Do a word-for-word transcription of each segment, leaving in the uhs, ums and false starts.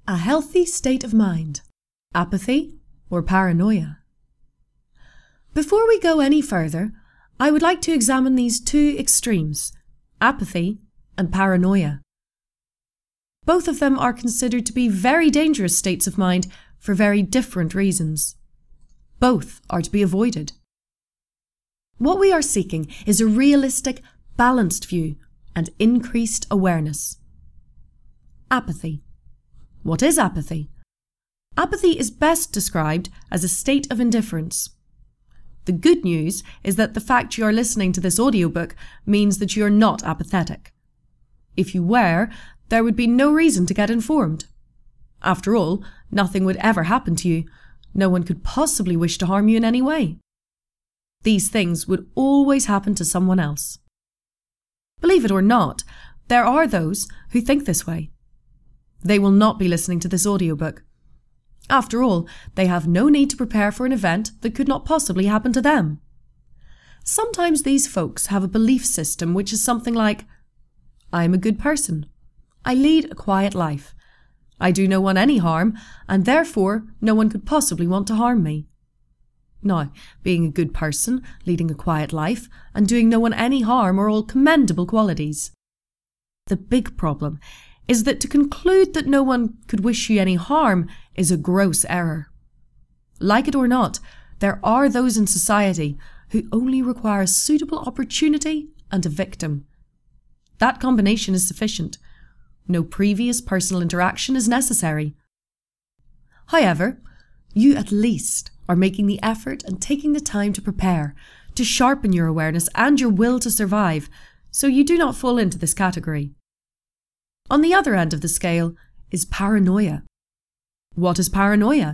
A healthy state of mind, apathy or paranoia? Before we go any further, I would like to examine these two extremes, apathy and paranoia. Both of them are considered to be very dangerous states of mind for very different reasons. Both are to be avoided. What we are seeking is a realistic, balanced view and increased awareness. Apathy. What is apathy? Apathy is best described as a state of indifference. The good news is that the fact you are listening to this audiobook means that you are not apathetic. If you were, there would be no reason to get informed. After all, nothing would ever happen to you. No one could possibly wish to harm you in any way. These things would always happen to someone else. Believe it or not, there are those who think this way. They will not be listening to this audiobook. After all, they have no need to prepare for an event that could not possibly happen to them. Sometimes these folks have a belief system which is something like, I am a good person. I lead a quiet life. I do no one any harm, and therefore no one could possibly want to harm me. Now, being a good person, leading a quiet life, and doing no one any harm are all commendable qualities. The big problem is that to conclude that no one could wish you any harm is a gross error. Like it or not, there are those in society who only require a suitable opportunity and a victim. That combination is sufficient. No previous personal interaction is necessary. However, you at least are making the effort and taking the time to prepare, to sharpen your awareness and your will to survive, so you do not fall into this category. On the other end of the scale is paranoia. What is paranoia?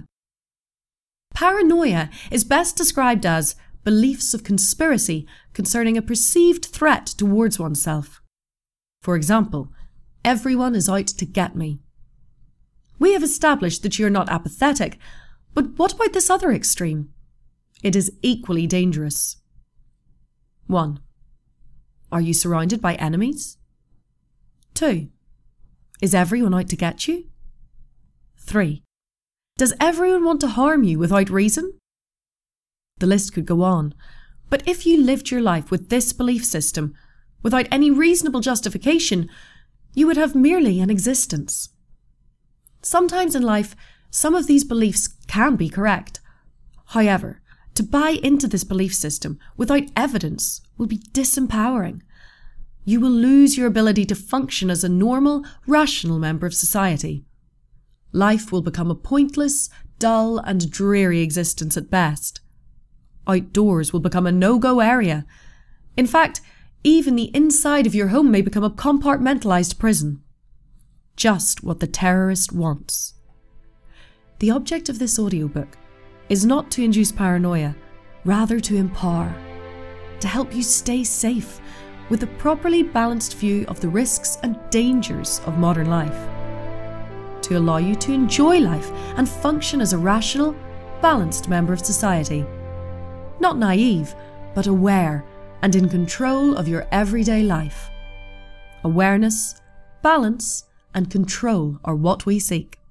Paranoia is best described as beliefs of conspiracy concerning a perceived threat towards oneself. For example, everyone is out to get me. We have established that you are not apathetic, but what about this other extreme? It is equally dangerous. one. Are you surrounded by enemies? two. Is everyone out to get you? three. Does everyone want to harm you without reason? The list could go on, but if you lived your life with this belief system, without any reasonable justification, you would have merely an existence. Sometimes in life, some of these beliefs can be correct. However, to buy into this belief system without evidence will be disempowering. You will lose your ability to function as a normal, rational member of society. Life will become a pointless, dull and dreary existence at best. Outdoors will become a no-go area. In fact, even the inside of your home may become a compartmentalised prison. Just what the terrorist wants. The object of this audiobook is not to induce paranoia, rather to empower, to help you stay safe with a properly balanced view of the risks and dangers of modern life, to allow you to enjoy life and function as a rational, balanced member of society. Not naive, but aware and in control of your everyday life. Awareness, balance, and control are what we seek.